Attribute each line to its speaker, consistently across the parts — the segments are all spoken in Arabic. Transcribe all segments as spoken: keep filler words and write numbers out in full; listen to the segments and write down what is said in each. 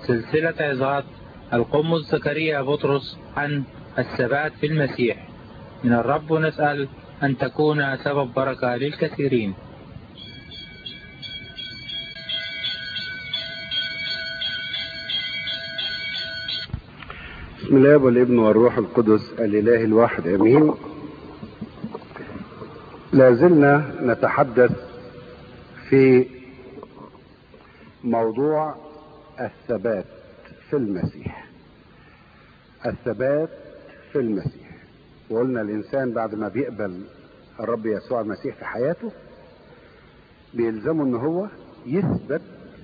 Speaker 1: سلسلة عظات القمص زكريا بطرس عن الثبات في المسيح. من الرب نسأل أن تكون سبب بركة للكثيرين.
Speaker 2: بسم الله والابن والروح القدس الإله الواحد آمين. لازلنا نتحدث في موضوع الثبات في المسيح. الثبات في المسيح، وقلنا الإنسان بعد ما بيقبل الرب يسوع المسيح في حياته بيلزمه ان هو يثبت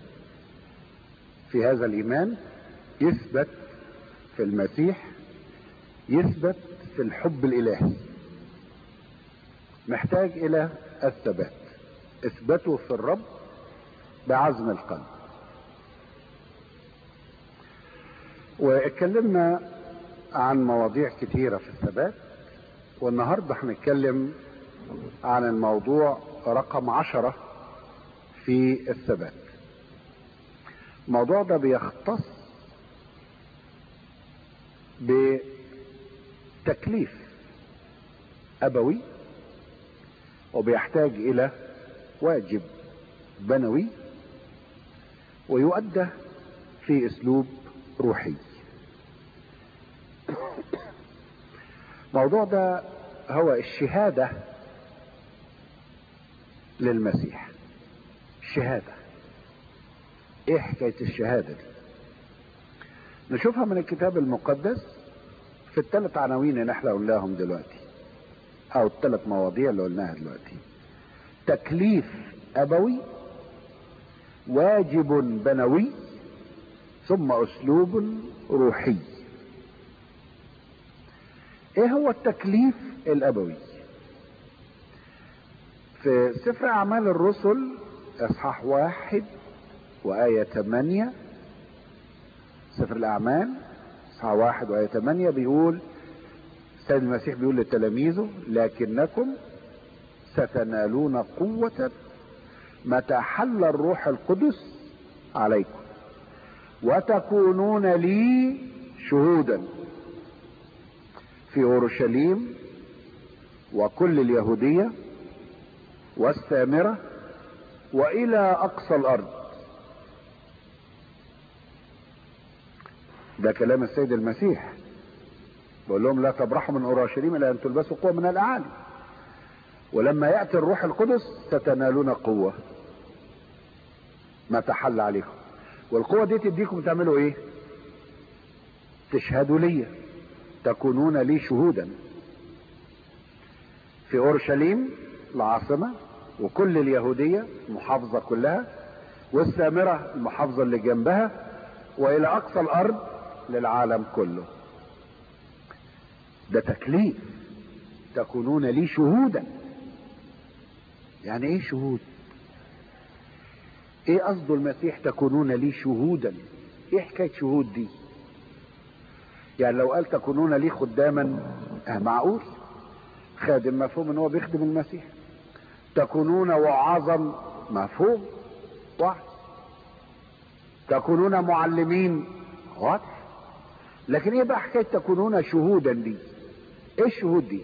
Speaker 2: في هذا الإيمان، يثبت في المسيح، يثبت في الحب الإلهي. محتاج إلى الثبات. اثبتوا في الرب بعزم القلب. واتكلمنا عن مواضيع كثيرة في الثبات، والنهاردة هنتكلم عن الموضوع رقم عشرة في الثبات. الموضوع ده بيختص بتكليف أبوي، وبيحتاج إلى واجب بنوي، ويؤدى في أسلوب روحي. الموضوع ده هو الشهادة للمسيح. الشهادة ايه حكاية الشهادة دي؟ نشوفها من الكتاب المقدس في الثلاث عناوين اللي احنا قلناهم دلوقتي، او الثلاث مواضيع اللي قلناها دلوقتي: تكليف ابوي، واجب بنوي، ثم اسلوب روحي. ايه هو التكليف الابوي؟ في سفر اعمال الرسل اصحاح واحد وآية ثمانية، سفر الاعمال اصحاح واحد وآية ثمانية بيقول السيد المسيح بيقول لتلاميذه: لكنكم ستنالون قوة متى حل الروح القدس عليكم، وتكونون لي شهودا في اورشليم وكل اليهودية والسامرة والى اقصى الارض. ده كلام السيد المسيح، بقول لهم: لا تبرحوا من اورشليم الى ان تلبسوا قوة من الاعالي، ولما يأتي الروح القدس ستنالون قوة ما تحل عليكم. والقوة دي تديكم تعملوا ايه؟ تشهدوا لي، تكونون لي شهودا في اورشليم العاصمة، وكل اليهودية المحافظة كلها، والسامرة المحافظة اللي جنبها، والى اقصى الارض للعالم كله. ده تكليف، تكونون لي شهودا. يعني ايه شهود؟ ايه قصده المسيح تكونون لي شهودا؟ ايه حكاية شهود دي؟ يعني لو قال تكونون لي خداما، اه معقول، خادم مفهوم ان هو بيخدم المسيح. تكونون وعظا مفهوم واحد. تكونون معلمين واضح. لكن ايه بقى حكاية تكونون شهودا دي؟ ايه الشهود دي؟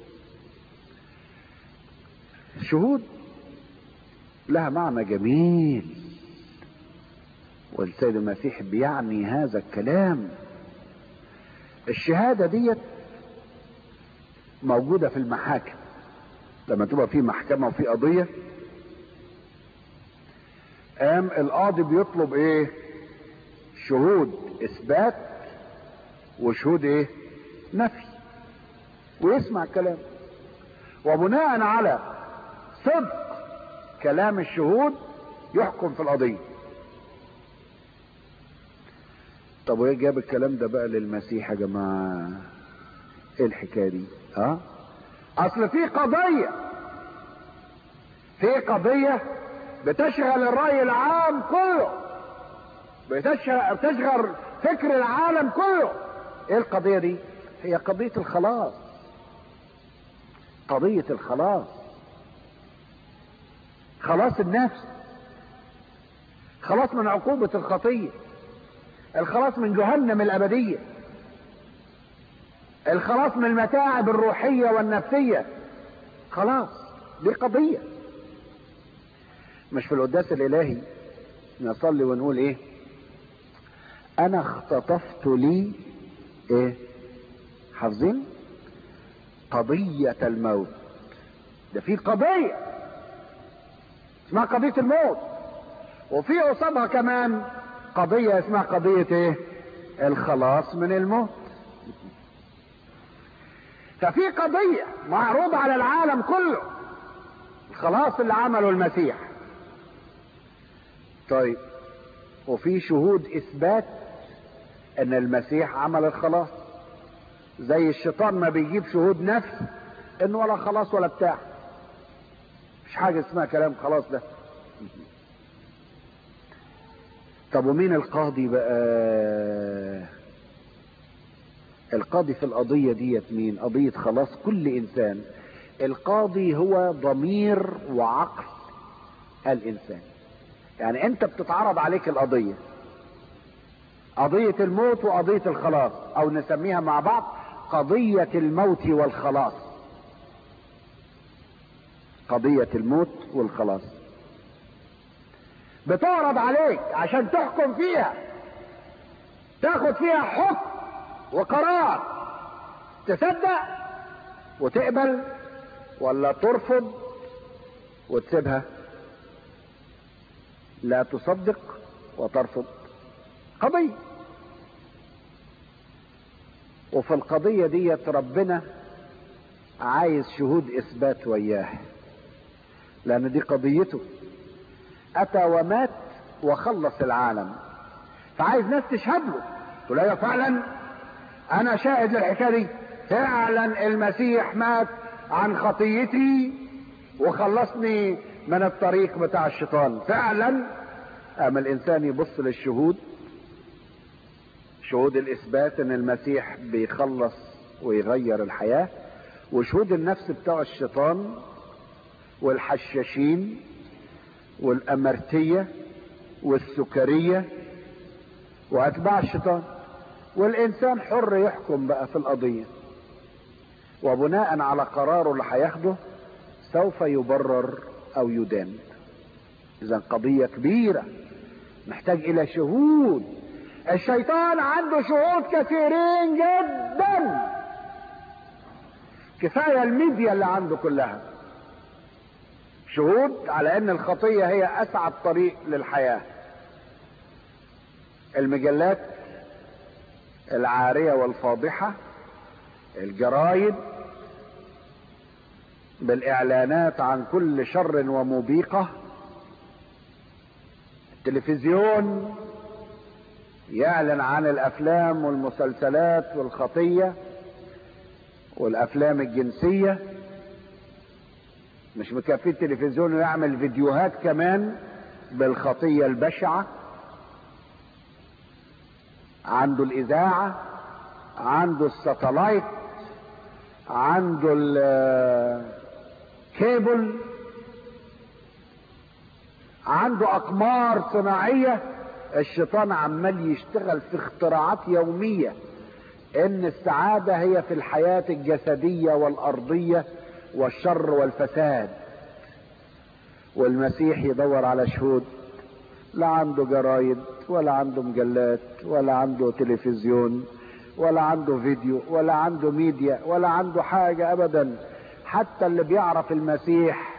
Speaker 2: الشهود لها معنى جميل، والسيد المسيح بيعني هذا الكلام. الشهادة ديت موجودة في المحاكم. لما تبقى في محكمة وفي قضية، قام القاضي بيطلب ايه؟ شهود اثبات وشهود ايه؟ نفي، ويسمع الكلام، وبناء على صدق كلام الشهود يحكم في القضية. طب وايه جاب الكلام ده بقى للمسيح يا جماعة؟ ايه الحكاية دي؟ ها؟ اصل في قضية في قضية بتشغل الرأي العام كله، بتشغل, بتشغل فكر العالم كله. ايه القضية دي؟ هي قضية الخلاص. قضية الخلاص، خلاص النفس، خلاص من عقوبة الخطية. الخلاص من جهنم الابدية، الخلاص من المتاعب الروحية والنفسية. خلاص دي قضية. مش في القداس الالهي نصلي ونقول ايه؟ انا اختطفت لي ايه؟ حافظين؟ قضية الموت. ده في قضية اسمها قضية الموت، وفي قصادها كمان قضية اسمها قضية ايه؟ الخلاص من الموت. ففي قضية معروضة على العالم كله، الخلاص اللي عمله المسيح. طيب وفي شهود اثبات ان المسيح عمل الخلاص، زي الشيطان ما بيجيب شهود نفس انه ولا خلاص ولا بتاع، مش حاجة اسمها كلام خلاص ده. طب ومين القاضي بقى؟ القاضي في القضية ديت مين؟ قضية خلاص كل انسان. القاضي هو ضمير وعقل الانسان. يعني انت بتتعرض عليك القضية، قضية الموت وقضية الخلاص، او نسميها مع بعض قضية الموت والخلاص. قضية الموت والخلاص بتعرض عليك عشان تحكم فيها، تاخد فيها حكم وقرار، تصدق وتقبل ولا ترفض وتسيبها. لا تصدق وترفض، قضية. وفي القضية دي ربنا عايز شهود اثبات وياه، لان دي قضيته. اتى ومات وخلص العالم، فعايز ناس تشهد له، تقول له فعلا انا شاهد للحكايه دي، فعلا المسيح مات عن خطيتي وخلصني من الطريق بتاع الشيطان فعلا. اما الانسان يبص للشهود، شهود الاثبات ان المسيح بيخلص ويغير الحياة، وشهود النفس بتاع الشيطان والحشاشين والامرتية والسكرية واتباع الشيطان. والانسان حر يحكم بقى في القضية، وبناء على قراره اللي هياخده سوف يبرر او يدان. اذا قضية كبيرة محتاج الى شهود. الشيطان عنده شهود كثيرين جدا، كفاية الميديا اللي عنده كلها شهود على ان الخطية هي اسعد طريق للحياة. المجلات العارية والفاضحة، الجرايد بالاعلانات عن كل شر وموبقة، التلفزيون يعلن عن الافلام والمسلسلات والخطية والافلام الجنسية. مش مكفي التلفزيون يعمل فيديوهات كمان بالخطية البشعة. عنده الاذاعة، عنده الساتلايت، عنده الكيبل، عنده اقمار صناعية. الشيطان عمال يشتغل في اختراعات يومية ان السعادة هي في الحياة الجسدية والارضية والشر والفساد. والمسيح يدور على شهود، لا عنده جرايد ولا عنده مجلات ولا عنده تلفزيون ولا عنده فيديو ولا عنده ميديا ولا عنده حاجة ابدا. حتى اللي بيعرف المسيح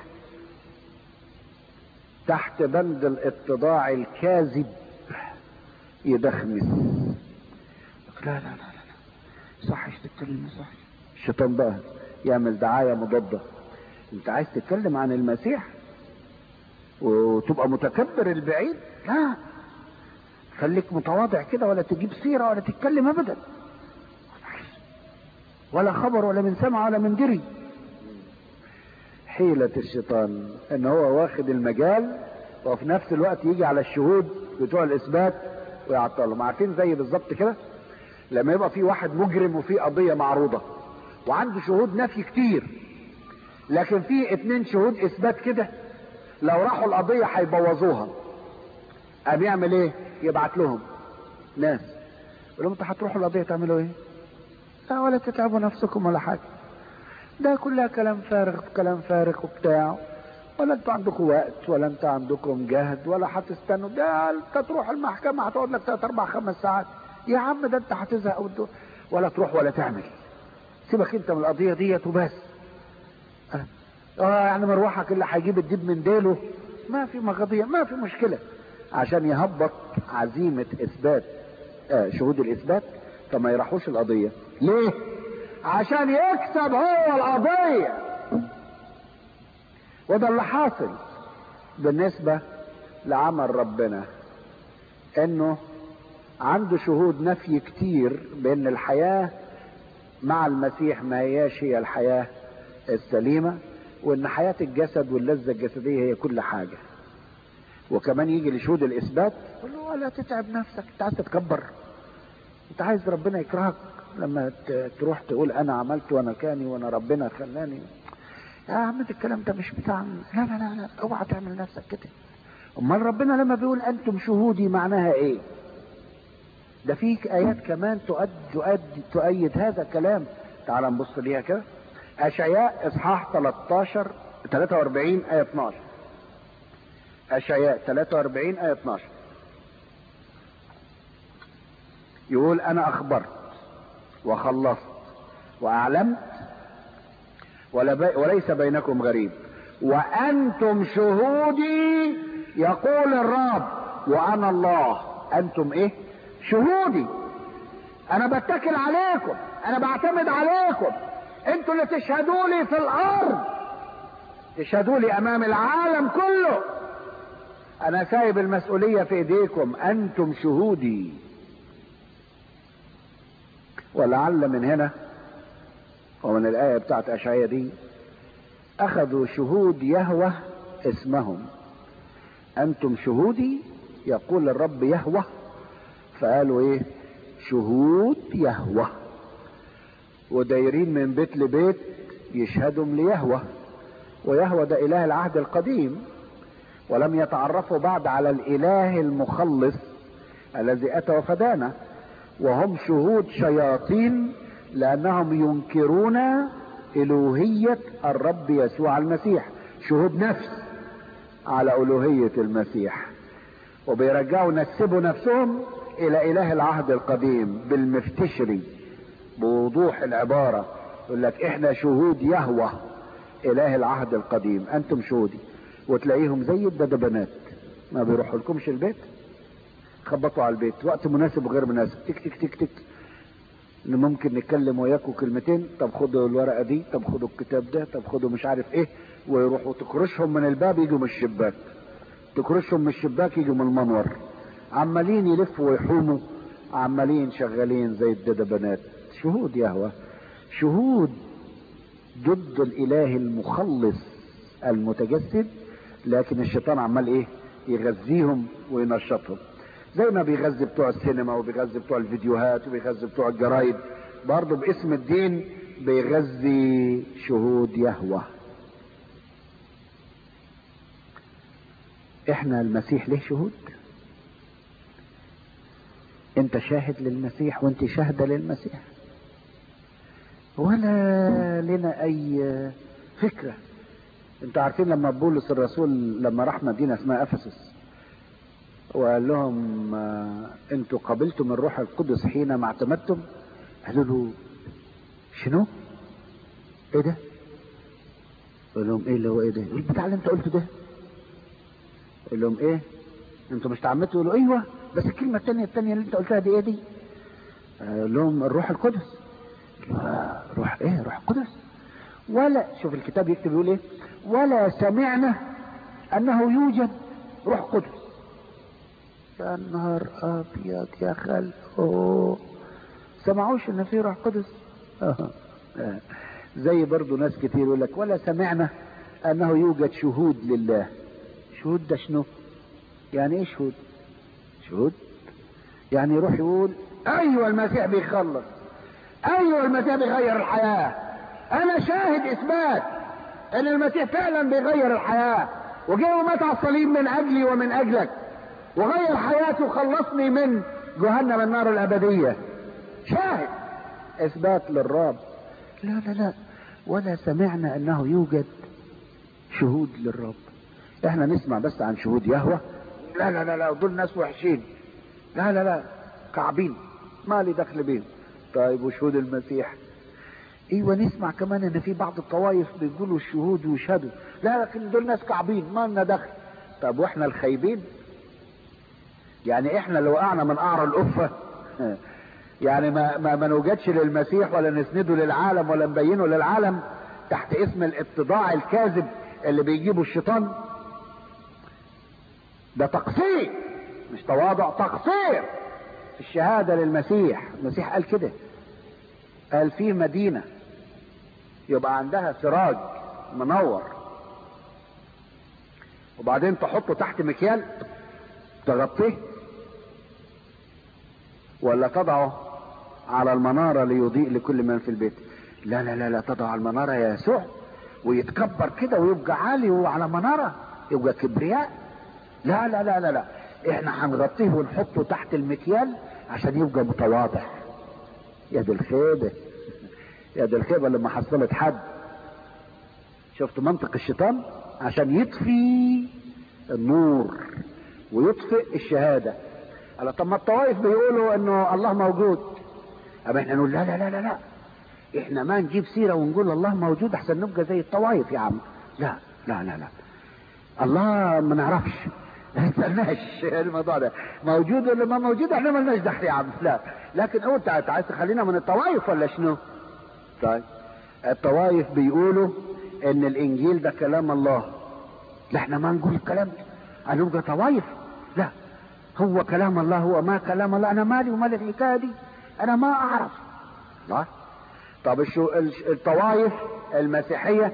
Speaker 2: تحت بند الاتضاع الكاذب يدخمس. لا لا لا لا صحش تتكلم، صح. الشيطان بقى يعمل دعاية مضادة. انت عايز تتكلم عن المسيح وتبقى متكبر البعيد؟ لا، خليك متواضع كده، ولا تجيب سيرة ولا تتكلم ابدا، ولا خبر ولا من سمع ولا من دري. حيلة الشيطان ان هو واخد المجال وفي نفس الوقت يجي على الشهود بتوع الاثبات ويعطلهم. عارفين زي بالظبط كده لما يبقى في واحد مجرم وفي قضية معروضة وعنده شهود نفي كتير، لكن في اتنين شهود اثبات كده لو راحوا القضية هيبوظوها، قام يعمل ايه؟ يبعت لهم ناس يقول لهم انتوا هتروحوا القضية تعملوا ايه؟ لا ولا تتعبوا نفسكم ولا حاجة، ده كلها كلام فارغ كلام فارغ وبتاع، ولا انتوا عندكم وقت ولا انتوا عندكم جهد ولا هتستنوا، ده انت تروح المحكمة هتقعد لك ثلاث اربع خمس ساعات يا عم، ده انت هتزهق ولا تروح ولا تعمل، سيبك انت من القضية ديت وبس. اه, اه يعني مروحك اللي هيجيب الدب من ديله، ما في قضية ما في مشكلة، عشان يهبط عزيمة اثبات آه شهود الاثبات فما يروحوش القضية. ليه؟ عشان يكسب هو القضية. وده اللي حاصل بالنسبة لعمل ربنا، انه عنده شهود نفي كتير بان الحياة مع المسيح ما هياش هي الحياة السليمة، وان حياة الجسد واللذة الجسدية هي كل حاجة. وكمان يجي لشهود الاثبات يقول له ولا تتعب نفسك، انت عايز تتكبر، انت عايز ربنا يكرهك لما تروح تقول انا عملت وانا كاني وانا ربنا خلاني. يا عم الكلام ده مش بتاع، لا لا لا لا اوعى تعمل نفسك كده. امال ربنا لما بيقول انتم شهودي معناها ايه؟ ده فيك ايات كمان تؤد تؤد تؤيد هذا الكلام. تعال نبص ليها كده. اشعياء اصحاح تلتاشر ثلاثة واربعين ايه اتناشر. اشعياء ثلاثة واربعين ايه اتناشر يقول انا اخبرت وخلصت واعلمت وليس بينكم غريب وانتم شهودي يقول الرب وانا الله. انتم ايه؟ شهودي. انا بتكل عليكم، انا بعتمد عليكم، انتوا اللي تشهدوا لي في الارض، تشهدوا لي امام العالم كله. انا سايب المسؤولية في ايديكم، انتم شهودي. ولعل من هنا ومن الآية بتاعت أشعياء دي أخذوا شهود يهوه اسمهم. أنتم شهودي يقول الرب يهوه، فقالوا إيه؟ شهود يهوه، ودايرين من بيت لبيت يشهدوا ليهوه. ويهوه ده إله العهد القديم، ولم يتعرفوا بعد على الإله المخلص الذي أتى وفدانا، وهم شهود شياطين لأنهم ينكرون إلوهية الرب يسوع المسيح. شهود نفس على ألوهية المسيح، وبيرجعوا نسبوا نفسهم إلى إله العهد القديم بالمفتشري بوضوح العبارة. يقول لك إحنا شهود يهوه إله العهد القديم، أنتم شهودي. وتلاقيهم زي الدبنات ما بيروحوا لكمش البيت، خبطوا على البيت وقت مناسب وغير مناسب، تك تك تك تك ان ممكن نتكلم وياكم كلمتين، طب خدوا الورقه دي، طب خدوا الكتاب ده، طب خدوا مش عارف ايه، ويروحوا تكرشهم من الباب يجوا من الشباك، تكرشهم من الشباك يجوا من المنور، عمالين يلفوا ويحوموا، عمالين شغالين زي الدبنات. شهود يهوه، شهود ضد الاله المخلص المتجسد، لكن الشيطان عمال ايه؟ يغذيهم وينشطهم، زي ما بيغذي بتوع السينما وبيغذي بتوع الفيديوهات وبيغذي بتوع الجرايد، برضه باسم الدين بيغذي شهود يهوه. احنا المسيح له شهود، انت شاهد للمسيح وانت شاهدة للمسيح، ولا لنا اي فكرة. انتوا عارفين لما بولس الرسول لما راح مدينة اسمها افسس وقال لهم آه انتوا قبلتم الروح القدس حينما اعتمدتم، قالوا له شنو؟ ايه ده؟ قال لهم ايه اللي هو ايه ده؟ البتاع اللي انت قلته ده. قال لهم ايه؟ انتوا مش تعمدتوا؟ يقولوا ايوه، بس الكلمة التانية التانية اللي انت قلتها دي ايه دي؟ قال لهم الروح القدس. آه روح ايه؟ روح القدس؟ ولا شوف الكتاب يكتب يقول ايه؟ ولا سمعنا انه يوجد روح قدس. يا نهار ابيض يا خال، اوه سمعوش ان في روح قدس؟ زي برضو ناس كتير يقول لك ولا سمعنا انه يوجد شهود لله. شهود ده شنو؟ يعني ايه شهود؟ شهود يعني يروح يقول ايوه المسيح بيخلص، ايوه المسيح بيغير الحياة، انا شاهد اثبات ان المسيح فعلا بيغير الحياة، وجاء ومات على الصليب من اجلي ومن اجلك، وغير حياتي وخلصني من جهنم النار الابدية. شاهد اثبات للرب. لا لا لا، ولا سمعنا انه يوجد شهود للرب. احنا نسمع بس عن شهود يهوه. لا لا لا لا، دول ناس وحشين. لا لا لا، كعبين، ما لي دخل بيهم. طيب وشهود المسيح؟ ايوه نسمع كمان ان في بعض الطوائف بيقولوا الشهود ويشهدوا. لا، لكن دول ناس كعبين، ما لنا دخل. طب واحنا الخايبين؟ يعني احنا اللي وقعنا من قعر القفه يعني ما ما, ما نوجدش للمسيح ولا نسنده للعالم ولا نبينه للعالم تحت اسم الاتضاع الكاذب اللي بيجيبه الشيطان؟ ده تقصير، مش تواضع، تقصير في الشهاده للمسيح. المسيح قال كده، قال في مدينه يبقى عندها سراج منور وبعدين تحطه تحت مكيال تغطيه، ولا تضعه على المنارة ليضيء لكل من في البيت؟ لا لا لا لا، تضع على المنارة يا يسوع، ويتكبر كده ويبقى عالي وعلى منارة يبقى كبرياء. لا لا لا لا لا، احنا هنغطيه ونحطه تحت المكيال عشان يبقى متواضع. يا دي الخيبة، يا دي الخيبة اللي ما حصلت حد. شفت منطق الشيطان؟ عشان يطفي النور ويطفئ الشهادة. على طب ما الطوائف بيقولوا انه الله موجود، اما احنا نقول لا لا لا لا لا، احنا ما نجيب سيرة ونقول الله موجود احسن نبقى زي الطوائف يا عم. لا لا لا لا، الله ما نعرفش، ما نسألناش الموضوع ده موجود ولا ما موجود، احنا ما لناش دخل يا عم. لا، لكن انت عايز تخلينا من الطوائف ولا شنو؟ طيب الطوائف بيقولوا ان الانجيل ده كلام الله. لا احنا ما نقول الكلام ده، هنبقى طوائف؟ لا، هو كلام الله، هو ما كلام الله. انا مالي ومال الحكايه دي، انا ما اعرف. لا. طب الشو الطوائف المسيحيه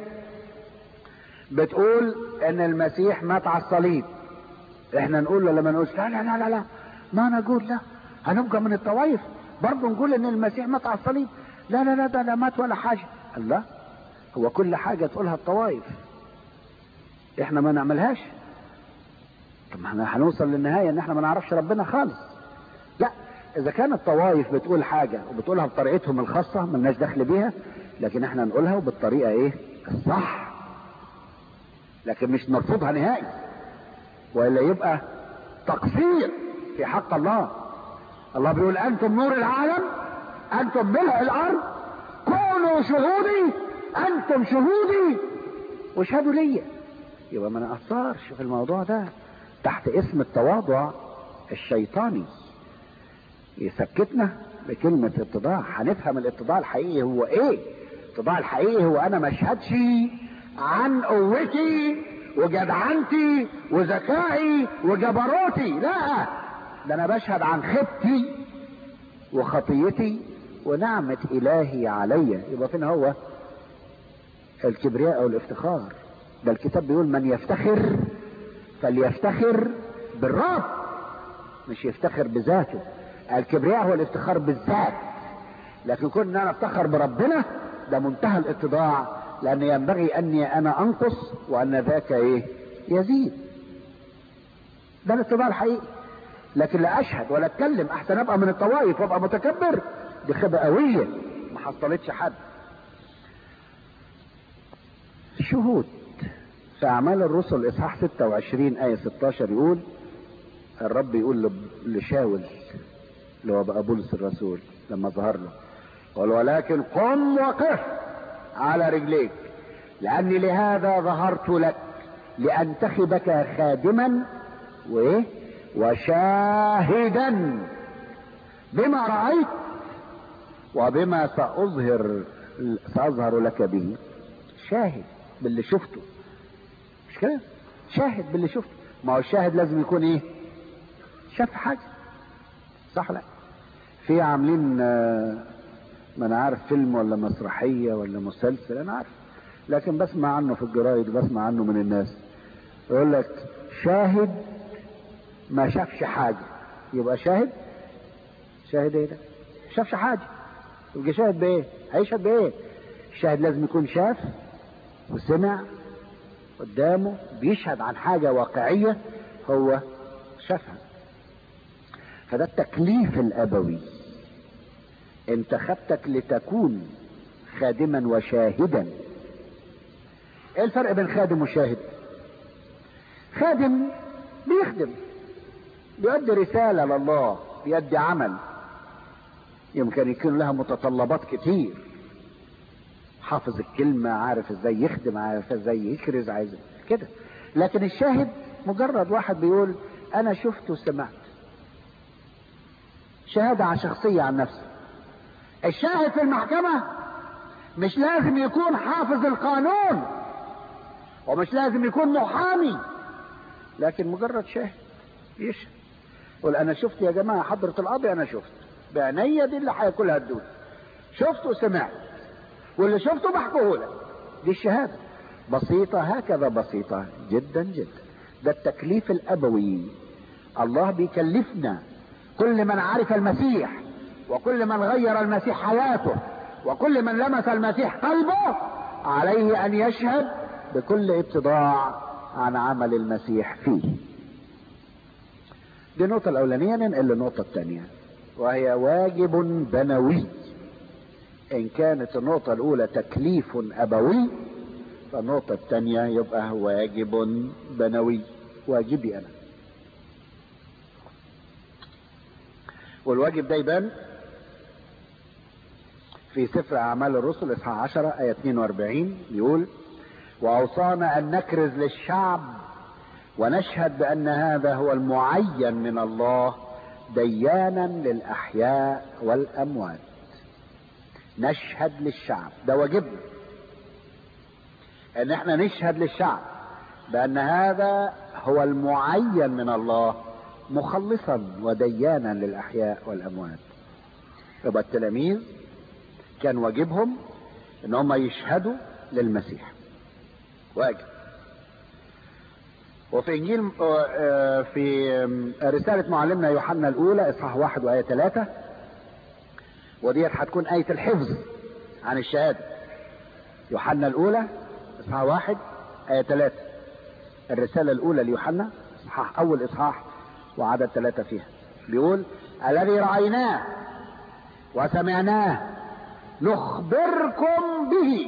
Speaker 2: بتقول ان المسيح مات على الصليب، احنا نقول ولا ما نقولش؟ لا لا لا لا لا، ما نقول. لا، هنبقى من الطوائف برضه نقول ان المسيح مات على الصليب؟ لا لا لا، ده لا مات ولا حاجه. الله، هو كل حاجه تقولها الطوائف احنا ما نعملهاش؟ طب احنا هنوصل للنهايه ان احنا ما نعرفش ربنا خالص. لا، اذا كانت الطوائف بتقول حاجه وبتقولها بطريقتهم الخاصه ملناش دخل بيها، لكن احنا نقولها وبالطريقه ايه الصح، لكن مش نرفضها نهائي، والا يبقى تقصير في حق الله. الله بيقول انتم نور العالم، انتم ملء الارض، كونوا شهودي، انتم شهودي واشهدوا لي. يبقى ما نقصرش في الموضوع ده تحت اسم التواضع الشيطاني يسكتنا بكلمة اتضاع. هنفهم الاتضاع الحقيقي هو ايه. الاتضاع الحقيقي هو انا ما اشهدش عن قوتي وجدعنتي وذكائي وجبروتي، لا، ده انا بشهد عن خيبتي وخطيتي ونعمة الهي عليا. يبقى فين هو الكبرياء او الافتخار؟ ده الكتاب بيقول من يفتخر فليفتخر بالرب، مش يفتخر بذاته. الكبرياء هو الافتخار بالذات، لكن كون ان انا افتخر بربنا ده منتهى الاتضاع، لان ينبغي اني انا انقص وان ذاك ايه يزيد. ده الاتضاع الحقيقي. لكن لا اشهد ولا اتكلم احسن ابقى من الطوائف وابقى متكبر، دي خيبه قويه ما حصلتش حد. شهود في اعمال الرسل اصحاح ستة وعشرين آية ستاشر يقول الرب يقول لشاول اللي هو بقى بولس الرسول لما ظهر له، قال ولكن قم وقف على رجليك لاني لهذا ظهرت لك لانتخبك خادما وايه وشاهدا بما رأيت وبما سأظهر سأظهر لك به. شاهد باللي شفته، مش كده؟ شاهد باللي شفته. ما هو الشاهد لازم يكون ايه؟ شاف حاجة، صح؟ لا، في عاملين ما انا عارف فيلم ولا مسرحية ولا مسلسل انا عارف، لكن بسمع عنه في الجرايد وبسمع عنه من الناس، يقول لك شاهد ما شافش حاجة. يبقى شاهد شاهد ايه ده؟ شافش حاجة، يبقى شاهد بايه؟ هيشهد بايه؟ الشاهد لازم يكون شاف وسمع قدامه، بيشهد عن حاجة واقعية هو شافها. فده التكليف الابوي، انتخبتك لتكون خادما وشاهدا. ايه الفرق بين خادم وشاهد؟ خادم بيخدم، بيؤدي رسالة لله، بيؤدي عمل يمكن يكون لها متطلبات كتير، حافظ الكلمة، عارف ازاي يخدم، عارف ازاي يكرز، عايز كده. لكن الشاهد مجرد واحد بيقول انا شفت وسمعت، شهادة عن شخصية عن نفسه. الشاهد في المحكمة مش لازم يكون حافظ القانون، ومش لازم يكون محامي، لكن مجرد شاهد يشهد، يقول انا شفت يا جماعة حضرة القاضي، انا شفت بعينيا دي اللي هياكلها الدود، شفت وسمعت، واللي شفته بحكيه لك. دي الشهادة بسيطة، هكذا بسيطة جدا جدا. ده التكليف الابوي. الله بيكلفنا، كل من عرف المسيح، وكل من غير المسيح حياته، وكل من لمس المسيح قلبه، عليه ان يشهد بكل اتضاع عن عمل المسيح فيه. دي النقطة الاولانية. ننقل للنقطة الثانية، وهي واجب بنوي. ان كانت النقطة الاولى تكليف ابوي، فالنقطة الثانية يبقى واجب بنوي، واجبي انا. والواجب ده يبان في سفر اعمال الرسل اصحاح عشرة ايه اثنين واربعين، يقول واوصانا ان نكرز للشعب ونشهد بان هذا هو المعين من الله ديانا للاحياء والاموات. نشهد للشعب، ده واجبنا، ان احنا نشهد للشعب بان هذا هو المعين من الله مخلصا وديانا للاحياء والاموات. يبقى التلاميذ كان واجبهم ان هم يشهدوا للمسيح، واجب. وفي انجيل في رسالة معلمنا يوحنا الاولى اصحاح واحد وايه ثلاثة، وديت هتكون آية الحفظ عن الشهادة. يوحنا الاولى اصحاح واحد آية ثلاثة، الرسالة الاولى ليوحنا اصحاح اول اصحاح وعدد ثلاثة فيها، بيقول الذي رأيناه وسمعناه نخبركم به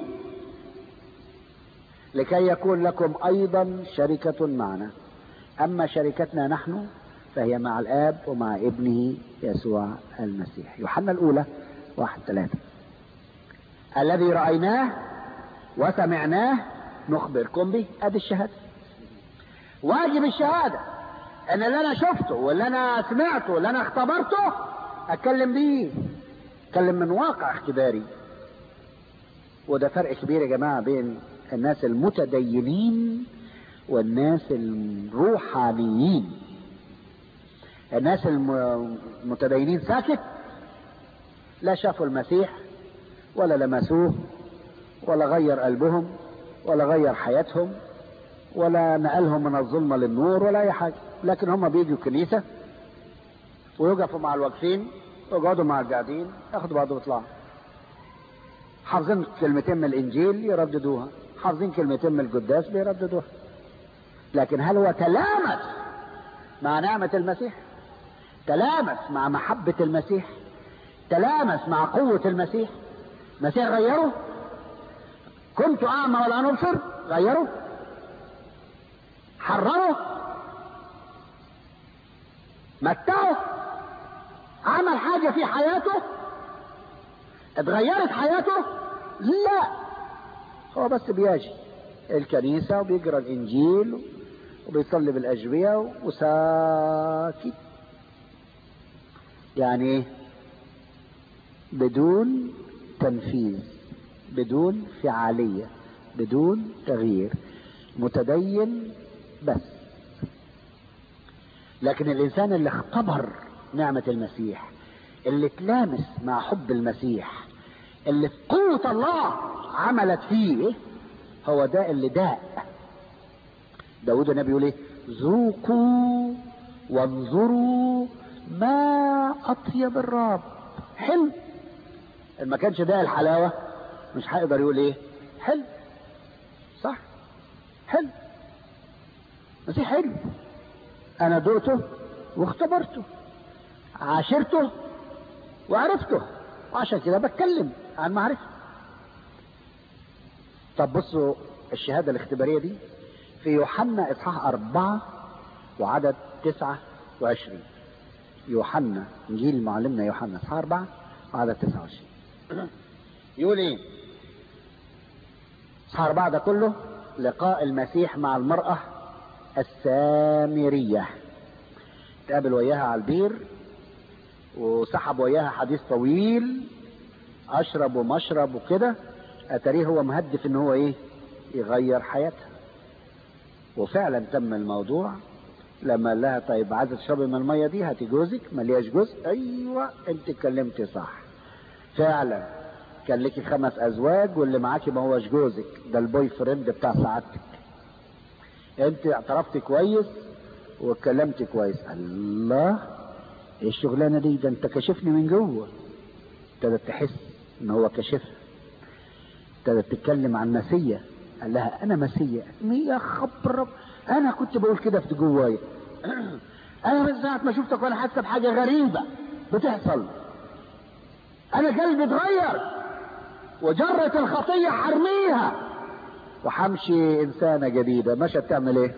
Speaker 2: لكي يكون لكم ايضا شركة معنا، اما شركتنا نحن فهي مع الاب ومع ابنه يسوع المسيح. يوحنا الاولى واحد ثلاثة، الذي رأيناه وسمعناه نخبركم به. ادي الشهادة، واجب الشهادة ان اللي انا شفته واللي انا سمعته واللي انا اختبرته اتكلم بيه، اتكلم من واقع اختباري. وده فرق كبير يا جماعة بين الناس المتدينين والناس الروحانيين. الناس المتدينين ساكت، لا شافوا المسيح ولا لمسوه ولا غير قلبهم ولا غير حياتهم ولا نقلهم من الظلمة للنور ولا اي حاجة، لكن هم بيجوا الكنيسة ويقفوا مع الواقفين ويقعدوا مع القاعدين، ياخدوا بعض ويطلعوا، حافظين كلمتين من الانجيل يرددوها، حافظين كلمتين من القداس بيرددوها. لكن هل هو تلامس مع نعمة المسيح؟ تلامس مع محبة المسيح؟ تلامس مع قوة المسيح؟ المسيح غيره؟ كنت اعمى ولا نبصر؟ غيره؟ حرره؟ متعه؟ عمل حاجة في حياته؟ اتغيرت حياته؟ لا، هو بس بيجي الكنيسة وبيقرأ الانجيل وبيصلي بالاجبية وساكت. يعني بدون تنفيذ، بدون فعالية، بدون تغيير، متدين بس. لكن الانسان اللي اختبر نعمة المسيح، اللي تلامس مع حب المسيح، اللي قوة الله عملت فيه، هو ده اللي داء. داود النبي يقول ايه؟ ذوقوا وانظروا ما اطيب الرب. حلو. ما كانش ده الحلاوة مش هيقدر يقول ايه؟ حلو. صح، حلو. مسيح حلو، انا دقته واختبرته. عاشرته وعرفته، وعشان كده بتكلم عن معرفة. طب بصوا الشهادة الاختبارية دي في يوحنا اصحاح أربعة وعدد تسعة وعشرين. يوحنا انجيل معلمنا يوحنا اصحاح أربعة وعدد تسعة وعشرين يقول ايه؟ اصحاح أربعة ده كله لقاء المسيح مع المرأة السامرية. تقابل وياها على البير وسحب وياها حديث طويل، اشرب ومشرب وكده. اتاريه هو مهدف ان هو ايه؟ يغير حياتها. وفعلا تم الموضوع لما قال لها طيب عايزه تشربي من الميه دي؟ هاتي جوزك ملياش جوز. ايوه انت اتكلمتي صح، فعلا كان لك خمس ازواج واللي معاكي ما هوش جوزك، ده البوي فريند بتاع سعادتك. انت اعترفتي كويس واتكلمتي كويس. الله، ايه الشغلانه دي؟ ده انت كشفني من جوه. ابتدت تحس ان هو كشفها، ابتدت تتكلم عن مسيا. قال لها انا مسيا؟ يا خبر، انا كنت بقول كده في جوايا. انا من ساعه ما شفتك وانا حاسه بحاجه غريبه بتحصل. انا قلبي اتغير وجرة الخطيه حرميها وحمشي انسانه جديده. مشت تعمل ايه؟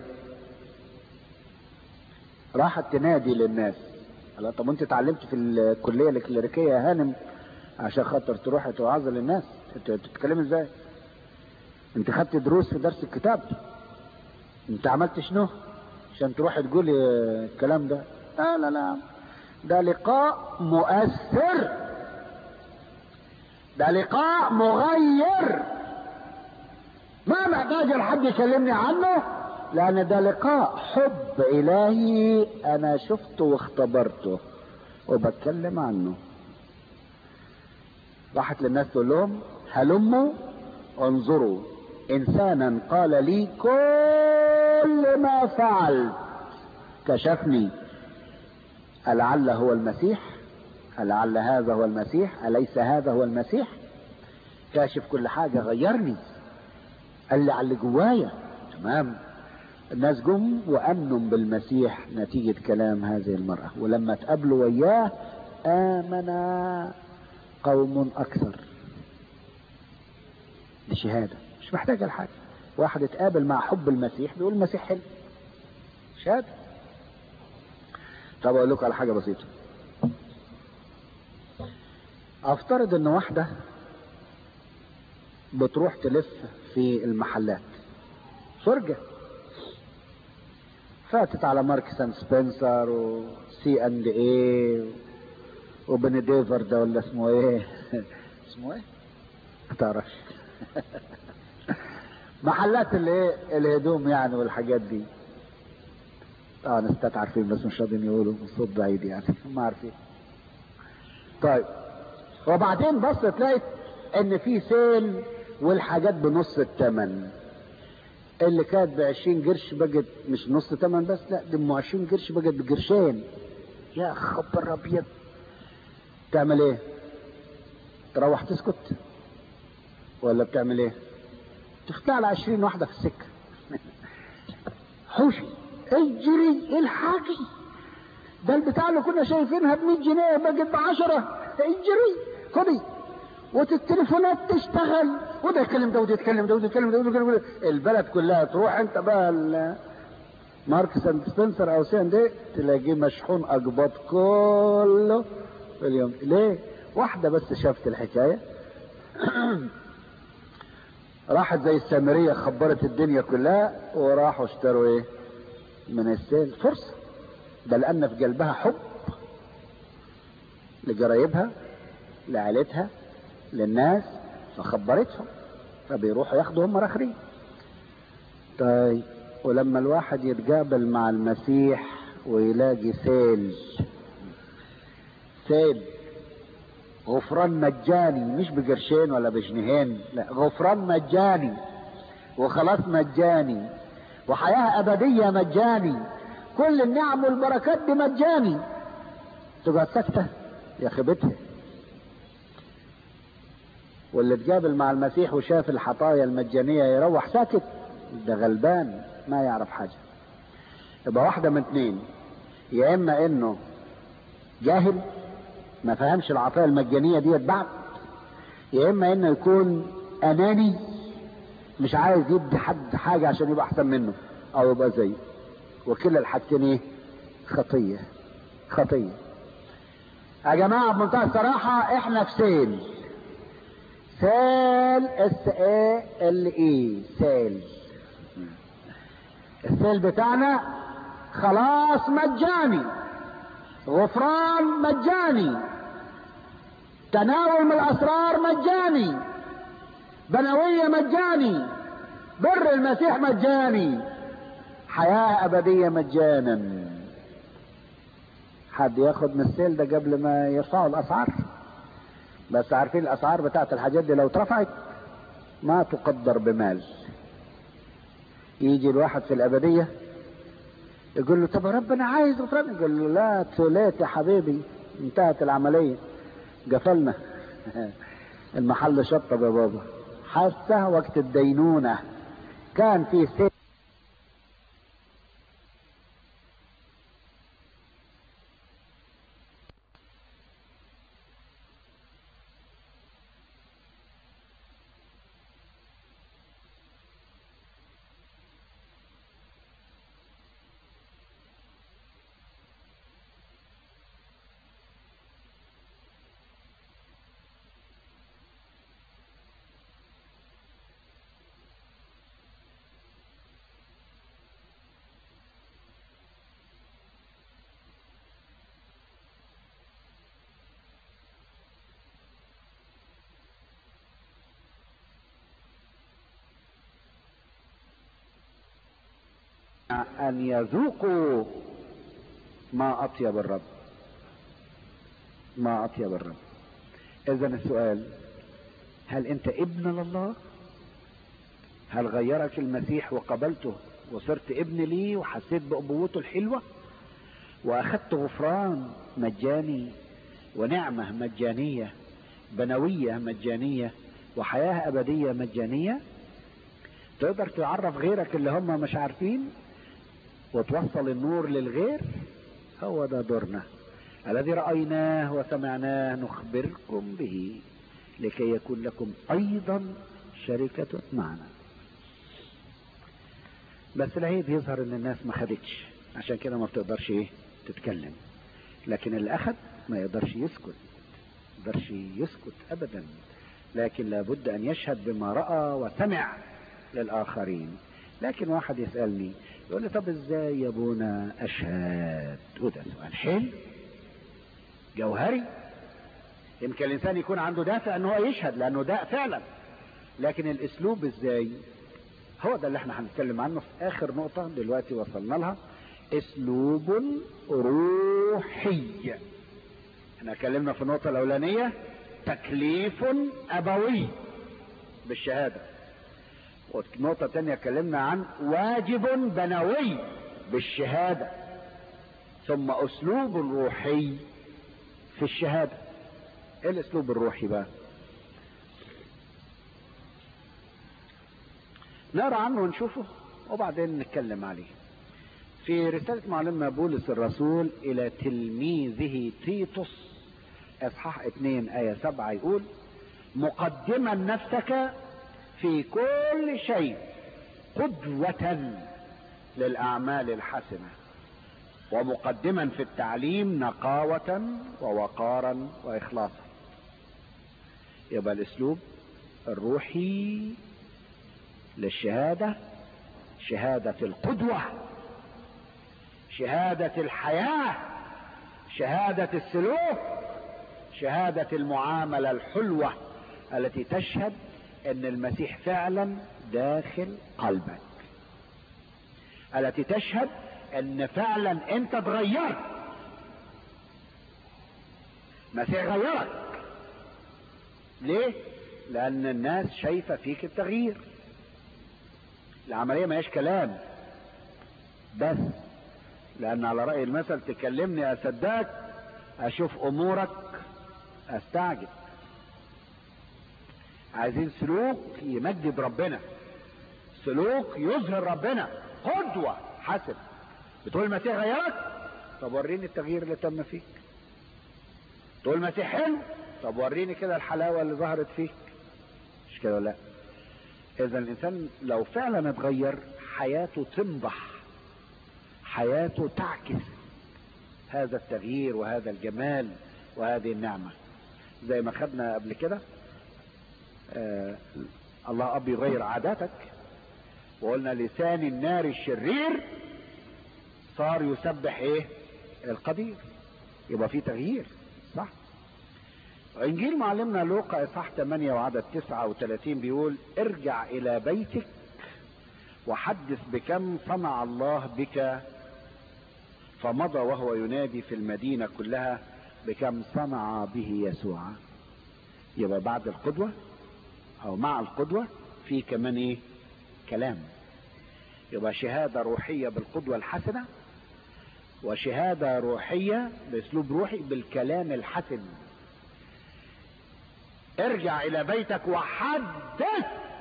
Speaker 2: راحت تنادي للناس. قال طب انت اتعلمت في الكليه الكليريكيه يا هانم عشان خاطر تروحي توعظي للناس؟ انت بتتكلمي ازاي؟ انت خدت دروس في درس الكتاب؟ انت عملت شنو عشان تروحي تقولي الكلام ده؟ لا لا لا، ده لقاء مؤثر، ده لقاء مغير، ما محتاج لحد يكلمني عنه، لان ده لقاء حب الهي انا شفته واختبرته وبتكلم عنه. راحت للناس تقول لهم هلموا انظروا انسانا قال لي كل ما فعلت، كشفني. ألعل هو المسيح؟ ألعل هذا هو المسيح؟ أليس هذا هو المسيح؟ كاشف كل حاجة، غيرني، قال لي على اللي جوايا. تمام. الناس جم وأمنوا بالمسيح نتيجة كلام هذه المرأة، ولما تقابلوا وياه آمن قوم أكثر. دي شهادة مش محتاجة لحاجة. واحد اتقابل مع حب المسيح بيقول المسيح حلو، شهادة. طب أقول لكم على حاجة بسيطة. أفترض إن واحدة بتروح تلف في المحلات فرجة، فاتت على ماركس اند سبنسر وسي اند ايه وبنديفر ده ولا اسمه ايه اسمه ايه ما تعرفش محلات الايه الهدوم يعني والحاجات دي. اه نستات عارفين بس مش راضيين يقولوا صوت بعيد يعني، هم عارفين. طيب وبعدين بص تلاقي ان في سيل والحاجات بنص الثمن. اللي كانت بعشرين قرش بقت مش نص ثمن بس، لا دي ام عشرين قرش بقت بقرشين. يا خبر ابيض، تعمل ايه؟ تروح تسكت ولا بتعمل ايه؟ تفتح على عشرين واحدة في السكة حوشي اجري الحاجي، ده البتاع اللي كنا شايفينها ب مية جنيه بقت ب عشرة، اجري خدي. والتليفونات تشتغل وده يتكلم ده وده يتكلم ده وده يتكلم ده وده يتكلم ده. البلد كلها تروح انت بقى ماركس اند سبنسر او سي اند ايه تلاقيه مشحون اقباط كله في اليوم. ليه؟ واحدة بس شافت الحكاية راحت زي السامرية خبرت الدنيا كلها وراحوا اشتروا ايه من السيل. فرصة، ده لان في قلبها حب لجرايبها لعائلتها للناس فخبرتهم، فبيروحوا ياخدوا هم الاخرين. طيب ولما الواحد يتقابل مع المسيح ويلاقي سيل سيل غفران مجاني، مش بقرشين ولا بجنيهين، لا غفران مجاني وخلاص مجاني وحياة أبدية مجاني، كل النعم والبركات دي مجاني، تقعد ساكتة يا خيبتها. واللي تقابل مع المسيح وشاف الحطايا المجانية يروح ساكت، ده غلبان ما يعرف حاجة. يبقى واحدة من اتنين، يا اما انه جاهل ما فهمش العطايا المجانية ديت بعد، يا اما انه يكون اناني مش عايز يدي حد حاجة عشان يبقى احسن منه او يبقى زيه. وكلا الحاجتين ايه؟ خطية. خطية يا جماعة بمنتهى الصراحة. احنا في سيل سيل اس اي ال اي سيل. السيل بتاعنا خلاص مجاني، غفران مجاني، تناول من الاسرار مجاني، بنوية مجاني، بر المسيح مجاني، حياة ابدية مجانا. حد ياخد من السيل ده قبل ما يرفعوا الاسعار؟ بس عارفين الاسعار بتاعت الحاجات دي لو اترفعت ما تقدر بمال. يجي الواحد في الابدية يقول له طب ربنا عايز غفران، يقول له لا توليت يا حبيبي، انتهت العملية، قفلنا المحل شطب يا بابا. حتى وقت الدينونة كان في سيل ان يذوقوا ما اطيب الرب، ما اطيب الرب. اذا السؤال، هل انت ابن لله؟ هل غيرك المسيح وقبلته وصرت ابن ليه وحسيت بأبوته الحلوة واخدت غفران مجاني ونعمة مجانية، بنوية مجانية، وحياة ابدية مجانية؟ تقدر تعرف غيرك اللي هم مش عارفين وتوصل النور للغير؟ هو ده دورنا الذي رأيناه وسمعناه نخبركم به لكي يكون لكم ايضا شركة معنا. بس العيب يظهر ان الناس ما خدتش، عشان كده ما بتقدرش ايه تتكلم. لكن اللي اخد ما يقدرش يسكت، ما يقدرش يسكت ابدا، لكن لابد ان يشهد بما رأى وسمع للاخرين. لكن واحد يسألني يقول لي طب ازاي يا ابونا اشهد؟ وده سؤال حلو جوهري. يمكن الانسان يكون عنده دافع ان هو يشهد لانه ده فعلا، لكن الاسلوب ازاي؟ هو ده اللي احنا هنتكلم عنه في اخر نقطة دلوقتي وصلنا لها، اسلوب روحي. احنا اتكلمنا في النقطة الاولانية تكليف ابوي بالشهادة، والنقطة الثانية اتكلمنا عن واجب بنوي بالشهادة، ثم اسلوب روحي في الشهادة. ايه الاسلوب الروحي بقى؟ نقرا عنه ونشوفه وبعدين نتكلم عليه. في رسالة معلمنا بولس الرسول الى تلميذه تيتوس اصحاح اتنين ايه سبعة يقول: مقدما نفسك في كل شيء قدوة للأعمال الحسنة، ومقدما في التعليم نقاوة ووقارا وإخلاصا. يبقى الأسلوب الروحي للشهادة شهادة القدوة، شهادة الحياة، شهادة السلوك، شهادة المعاملة الحلوة التي تشهد ان المسيح فعلا داخل قلبك، التي تشهد ان فعلا انت اتغيرت. المسيح غيرك. ليه؟ لان الناس شايفة فيك التغيير. العملية ما هيش كلام بس، لان على رأي المثل تكلمني اصدقك، اشوف امورك استعجب. عايزين سلوك يمجد ربنا، سلوك يظهر ربنا، قدوة حسنة. بتقول المسيح غيرك؟ طب وريني التغيير اللي تم فيك. تقول المسيح حلو، طب وريني كده الحلاوة اللي ظهرت فيك. مش كده ولا لا؟ اذا الانسان لو فعلا اتغير حياته تنضح، حياته تعكس هذا التغيير وهذا الجمال وهذه النعمة. زي ما خدنا قبل كده آه الله اب يغير عاداتك، وقلنا لسان النار الشرير صار يسبح ايه؟ القدير. يبقى في تغيير، صح؟ انجيل معلمنا لوقا اصحاح ثمانية وعدد تسعة وثلاثين بيقول: ارجع الى بيتك وحدث بكم صنع الله بك. فمضى وهو ينادي في المدينة كلها بكم صنع به يسوع. يبقى بعد القدوة او مع القدوة في كمان ايه؟ كلام. يبقى شهادة روحية بالقدوة الحسنة، وشهادة روحية باسلوب روحي بالكلام الحسن. ارجع الى بيتك وحدث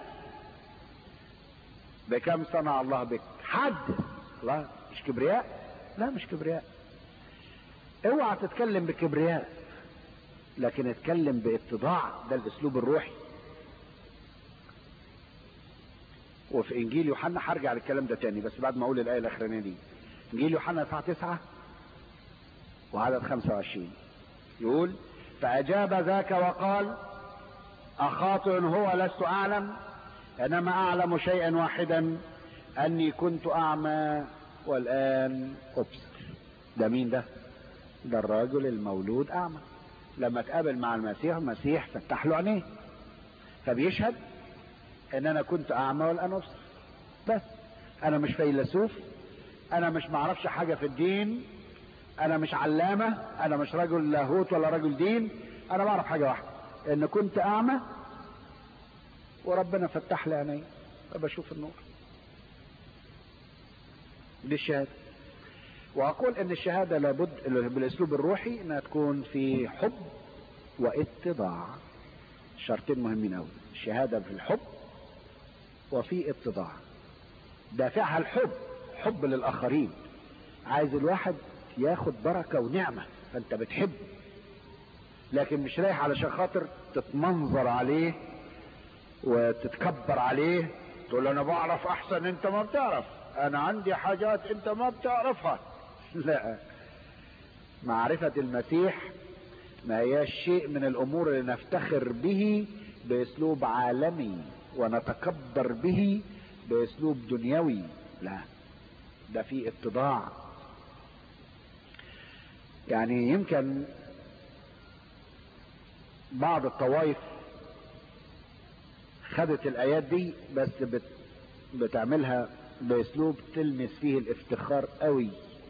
Speaker 2: بكم صنع الله بك. حدث. لا مش كبرياء، لا مش كبرياء. اوعى تتكلم بكبرياء، لكن اتكلم باتضاع. ده الاسلوب الروحي. وفي انجيل يوحنا، هرجع للكلام ده تاني بس بعد ما اقول الايه الاخرانيه دي. انجيل يوحنا الساعه تسعة وعدد خمسة وعشرين يقول: فاجاب ذاك وقال: اخاطئ هو لست اعلم، انما اعلم شيئا واحدا، اني كنت اعمى والان ابصر. ده مين ده؟ ده الرجل المولود اعمى. لما تقابل مع المسيح، المسيح فتح له عينيه، فبيشهد ان انا كنت اعمى والان ابصر. بس انا مش فيلسوف، انا مش معرفش حاجة في الدين، انا مش علامة، انا مش رجل لاهوت ولا رجل دين. انا بعرف حاجة واحدة، ان كنت اعمى وربنا فتح لي عيني فبشوف النور. دي الشهادة. واقول ان الشهادة لابد بالاسلوب الروحي انها تكون في حب واتضاع. شرطين مهمين اوي: الشهادة في الحب وفي اتضاع. دافعها الحب، حب للاخرين. عايز الواحد ياخد بركة ونعمة، فانت بتحب، لكن مش رايح علشان خاطر تتمنظر عليه وتتكبر عليه، تقول له انا بعرف احسن انت ما بتعرف، انا عندي حاجات انت ما بتعرفها. لا، معرفة المسيح ما هياش شيء من الامور اللي نفتخر به باسلوب عالمي ونتكبر به باسلوب دنيوي. لا، ده في اتضاع. يعني يمكن بعض الطوائف خدت الايات دي بس بت بتعملها باسلوب تلمس فيه الافتخار قوي.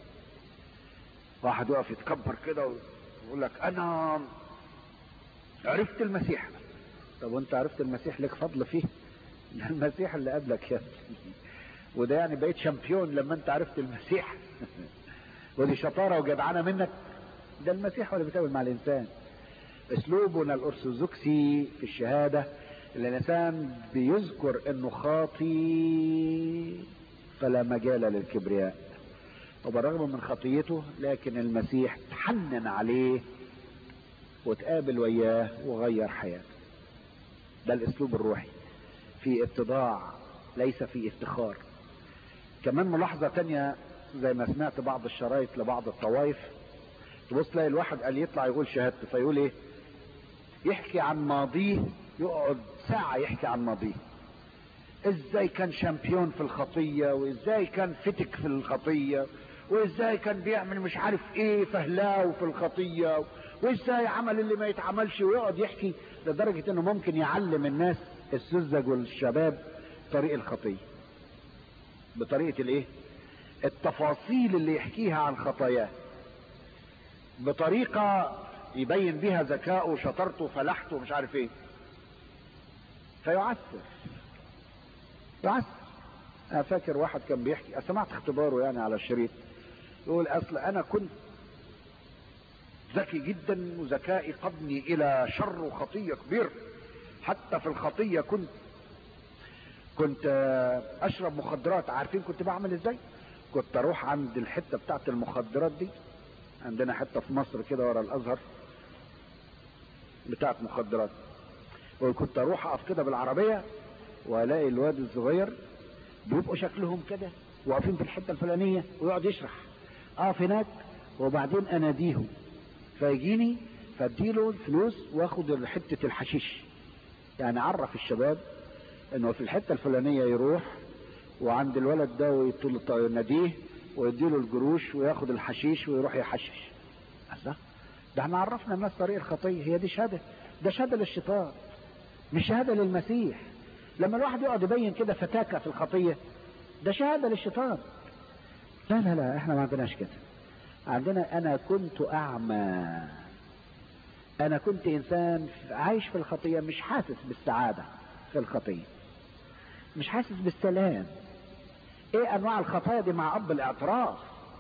Speaker 2: واحد يقف يتكبر كده ويقول لك انا عرفت المسيح. طب وانت عرفت المسيح لك فضل فيه؟ ده المسيح اللي قبلك يا ابني. وده يعني بقيت شامبيون لما انت عرفت المسيح؟ ودي شطارة وجدعانة منك؟ ده المسيح هو اللي بيتعامل مع الانسان. اسلوبنا الارثوذكسي في الشهادة، الانسان بيذكر انه خاطي فلا مجال للكبرياء، وبالرغم من خطيته لكن المسيح تحنن عليه وتقابل وياه وغير حياته. ده الاسلوب الروحي، في اتضاع ليس في افتخار. كمان ملاحظة تانية، زي ما سمعت بعض الشرايط لبعض الطوائف، تبص تلاقي الواحد قال يطلع يقول شهادته فيقول ايه؟ يحكي عن ماضيه، يقعد ساعة يحكي عن ماضيه، ازاي كان شامبيون في الخطية، وازاي كان فتك في الخطية، وازاي كان بيعمل مش عارف ايه فهلاو في الخطية، وازاي عمل اللي ما يتعملش، ويقعد يحكي لدرجة انه ممكن يعلم الناس السذج والشباب طريق الخطية بطريقة الايه؟ التفاصيل اللي يحكيها عن خطاياه بطريقة يبين بها ذكائه وشطارته وفلاحته ومش عارف ايه، فيعسر يعسر. انا فاكر واحد كان بيحكي، سمعت اختباره يعني على الشريط، يقول اصل انا كنت ذكي جدا وذكائي قادني الى شر وخطية كبير، حتى في الخطية كنت كنت اشرب مخدرات. عارفين كنت بعمل ازاي؟ كنت اروح عند الحتة بتاعت المخدرات دي، عندنا حتة في مصر كده ورا الازهر بتاعت مخدرات. وكنت اروح اقف كده بالعربية والاقي الواد الصغير بيبقوا شكلهم كده واقفين في الحتة الفلانية ويقعد يشرح، اقف هناك وبعدين اناديه فيجيني فاديله الفلوس واخد حتة الحشيش. يعني عرف الشباب انه في الحتة الفلانية يروح وعند الولد ده يناديه ويديله الجروش وياخد الحشيش ويروح يحشش. ده احنا عرفنا الناس طريق الخطية. هي دي شهادة؟ ده شهادة للشيطان مش شهادة للمسيح. لما الواحد يقعد يبين كده فتاكة في الخطية ده شهادة للشيطان. لا لا لا احنا ما عندناش كده. عندنا انا كنت اعمى، انا كنت انسان عايش في الخطية مش حاسس بالسعادة في الخطية، مش حاسس بالسلام. ايه انواع الخطايا دي مع اب الاعتراف،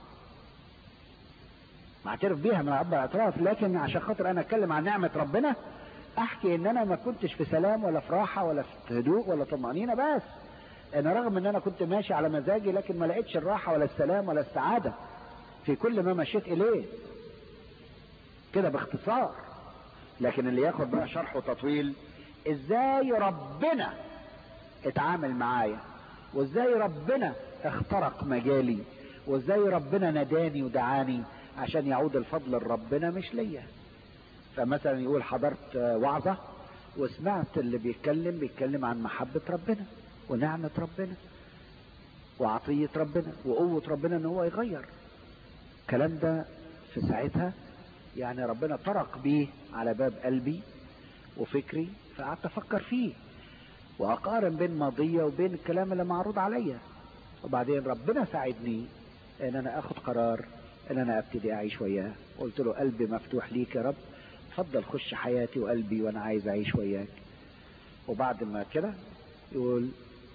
Speaker 2: معترف بيها من اب الاعتراف، لكن عشان خاطر انا اتكلم عن نعمة ربنا احكي ان انا ما كنتش في سلام ولا في راحة ولا في هدوء ولا طمأنينة. بس انا رغم ان انا كنت ماشي على مزاجي لكن ما لقيتش الراحة ولا السلام ولا السعادة في كل ما مشيت اليه كده باختصار. لكن اللي ياخد بقى شرح وتطويل ازاي ربنا اتعامل معايا وازاي ربنا اخترق مجالي وازاي ربنا نداني ودعاني عشان يعود الفضل لربنا مش ليا. فمثلا يقول حضرت وعظة وسمعت اللي بيتكلم بيتكلم عن محبة ربنا ونعمة ربنا وعطية ربنا وقوة ربنا ان هو يغير الكلام ده. في ساعتها يعني ربنا طرق بيه على باب قلبي وفكري، فقعدت افكر فيه واقارن بين ماضية وبين الكلام اللي معروض عليا، وبعدين ربنا ساعدني ان انا اخد قرار ان انا ابتدي اعيش وياه. قلت له قلبي مفتوح ليك يا رب، اتفضل خش حياتي وقلبي وانا عايز اعيش وياك. وبعد ما كده يقول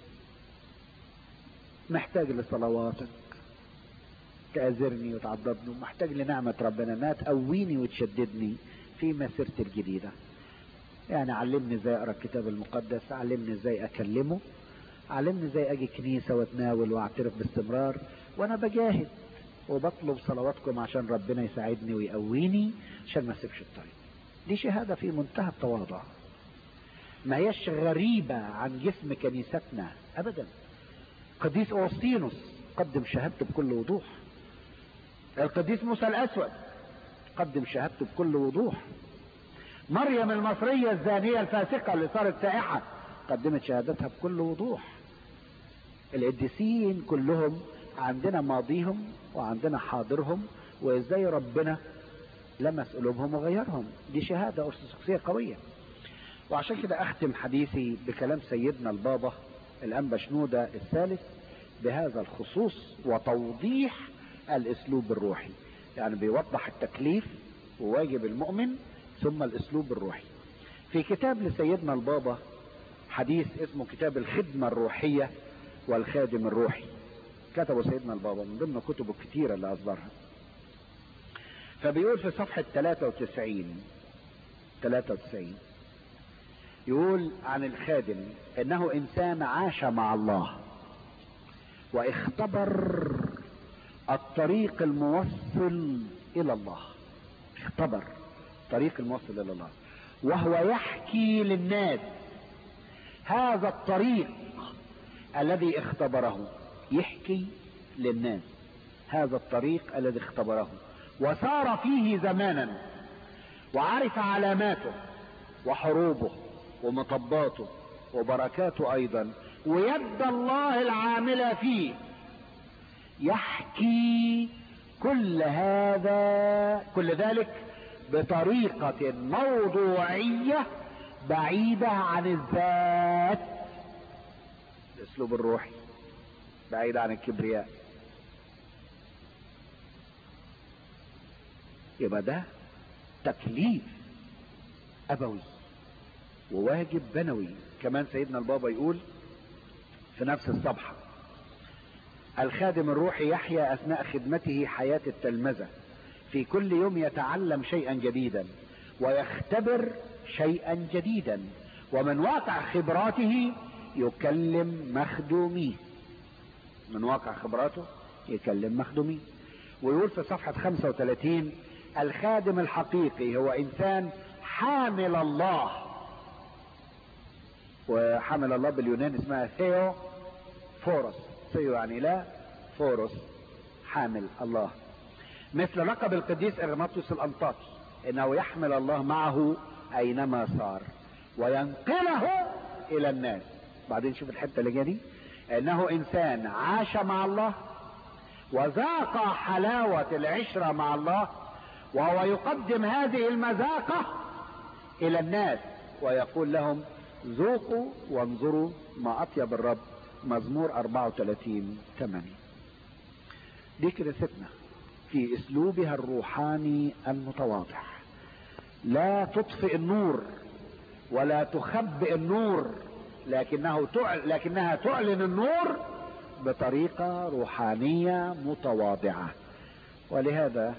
Speaker 2: محتاج لصلواتك تأذرني وتعضدني، ومحتاج لنعمة ربنا انها تقويني وتشددني في مسيرتي الجديدة. يعني علمني ازاي اقرا الكتاب المقدس، علمني ازاي اكلمه، علمني ازاي اجي كنيسة واتناول واعترف باستمرار، وانا بجاهد وبطلب صلواتكم عشان ربنا يساعدني ويقويني عشان ما اسيبش الطريق. دي شهادة في منتهى التواضع، ما هيش غريبة عن جسم كنيستنا ابدا. قديس أوسطينوس قدم شهادته بكل وضوح، القديس موسى الاسود قدم شهادته بكل وضوح، مريم المصرية الزانية الفاسقة اللي صارت سائحة قدمت شهادتها بكل وضوح. القديسين كلهم عندنا ماضيهم وعندنا حاضرهم وازاي ربنا لمس قلوبهم وغيرهم. دي شهادة أرثوذكسية قوية. وعشان كده اختم حديثي بكلام سيدنا البابا الانبا شنودة الثالث بهذا الخصوص وتوضيح الاسلوب الروحي. يعني بيوضح التكليف وواجب المؤمن ثم الاسلوب الروحي. في كتاب لسيدنا البابا حديث اسمه كتاب الخدمة الروحية والخادم الروحي، كتبه سيدنا البابا من ضمن كتبه الكتيرة اللي اصدرها. فبيقول في صفحة ثلاثة وتسعين ثلاثة وتسعين يقول عن الخادم انه انسان عاش مع الله واختبر الطريق الموصل الى الله، اختبر طريق الموصل الى الله، وهو يحكي للناس هذا الطريق الذي اختبره. يحكي للناس هذا الطريق الذي اختبره وسار فيه زمانا وعرف علاماته وحروبه ومطباته وبركاته ايضا ويد الله العاملة فيه. يحكي كل هذا كل ذلك بطريقة موضوعية بعيدة عن الذات، الاسلوب الروحي بعيد عن الكبرياء. يبقى ده تكليف ابوي وواجب بنوي. كمان سيدنا البابا يقول في نفس الصفحة الخادم الروحي يحيا اثناء خدمته حياة التلمذة، في كل يوم يتعلم شيئا جديدا ويختبر شيئا جديدا، ومن واقع خبراته يكلم مخدوميه. من واقع خبراته يكلم مخدوميه. ويقول في صفحة خمسة وثلاثين الخادم الحقيقي هو انسان حامل الله. وحامل الله باليونان اسمها ثيو فورس. ثيو يعني لا، فورس حامل الله. مثل لقب القديس إغناطيوس الأنطاكي انه يحمل الله معه اينما صار وينقله الى الناس. بعدين شوف الحته اللي جايه دي، انه انسان عاش مع الله وذاق حلاوه العشره مع الله، وهو يقدم هذه المذاقه الى الناس ويقول لهم ذوقوا وانظروا ما اطيب الرب. مزمور أربعة وثلاثين ثمانية. دي كنيستنا في اسلوبها الروحاني المتواضع، لا تطفئ النور ولا تخبئ النور، لكنه تعل... لكنها تعلن النور بطريقة روحانية متواضعة. ولهذا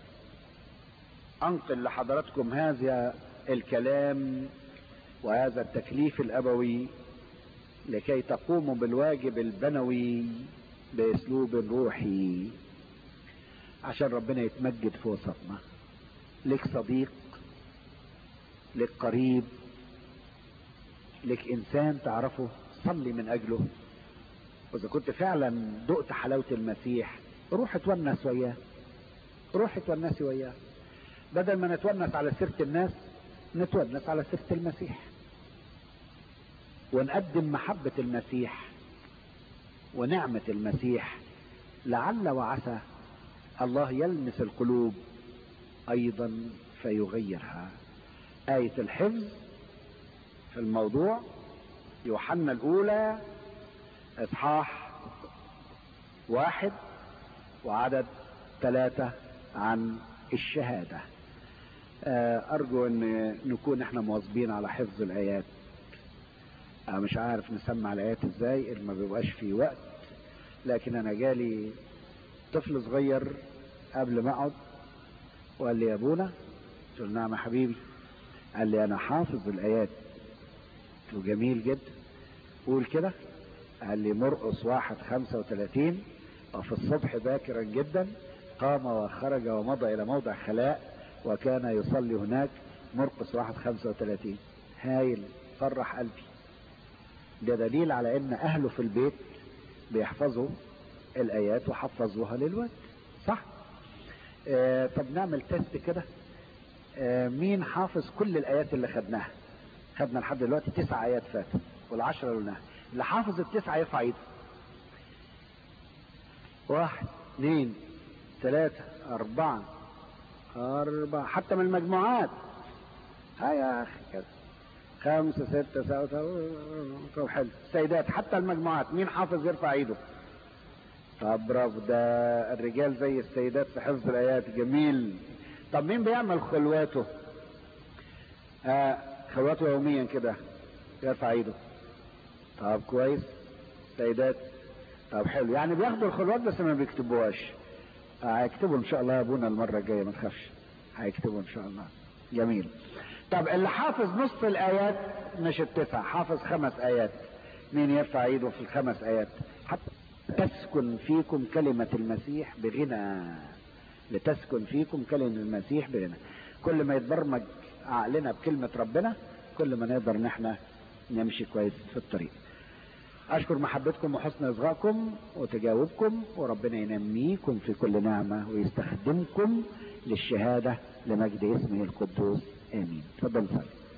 Speaker 2: انقل لحضراتكم هذا الكلام وهذا التكليف الابوي لكي تقوموا بالواجب البنوي باسلوب روحي عشان ربنا يتمجد في وسطنا. لك صديق، لك قريب، لك انسان تعرفه، صلي من اجله. واذا كنت فعلا دقت حلاوة المسيح روح اتونس وياه، روح اتونس وياه. بدل ما نتونس على سيرة الناس نتونس على سيرة المسيح، ونقدم محبة المسيح ونعمة المسيح. لعل وعسى الله يلمس القلوب ايضا فيغيرها. آية الحفظ في الموضوع يوحنا الاولى اصحاح واحد وعدد ثلاثة عن الشهادة. ارجو ان نكون احنا مواظبين على حفظ الايات. انا مش عارف نسمع الايات ازاي اللي ما بيبقاش في وقت، لكن انا جالي طفل صغير قبل ما اقعد وقال لي يا ابونا، قلت له نعم يا حبيبي. قال لي انا حافظ الايات. قلت له جميل جدا، قول كده. قال لي مرقس واحد خمسة وثلاثين وفي الصبح باكرا جدا قام وخرج ومضى الى موضع خلاء وكان يصلي هناك. مرقس واحد خمسة وثلاثين. هايل، فرح قلبي. ده دليل على ان اهله في البيت بيحفظوا الايات وحفظوها للوقت، صح؟ آه طب نعمل تيست كده. آه مين حافظ كل الايات اللي خدناها؟ خدنا لحد دلوقتي تسع ايات فاتوا والعشرة اللي قلناها. اللي حافظ التسعة يرفع ايده. واحد اثنين ثلاثة أربعة أربعة، حتى من المجموعات. ها يا أخي كده. خمسة ستة سبعة. طب حلو. سيدات حتى المجموعات، مين حافظ يرفع ايده؟ طب برافو، ده الرجال زي السيدات في حفظ الآيات. جميل. طب مين بيعمل خلواته؟ آه خلواته يوميا كده يرفع ايده. طب كويس. سيدات. طب حلو، يعني بياخدوا الخلوات بس ما بيكتبوهاش. هيكتبوا ان شاء الله يا ابونا المرة الجاية، ما تخافش، هيكتبوا ان شاء الله. جميل. طب اللي حافظ نصف الايات مش التسع، حافظ خمس ايات، مين يرفع ايده في الخمس ايات؟ حتى تسكن فيكم كلمة المسيح بغنى. لتسكن فيكم كلمة المسيح بغنى. كل ما يتبرمج عقلنا بكلمة ربنا كل ما نقدر ان احنا نمشي كويس في الطريق. اشكر محبتكم وحسن اصغائكم وتجاوبكم، وربنا ينميكم في كل نعمة ويستخدمكم للشهادة لمجد اسمه القدوس. امين. تفضل صلي.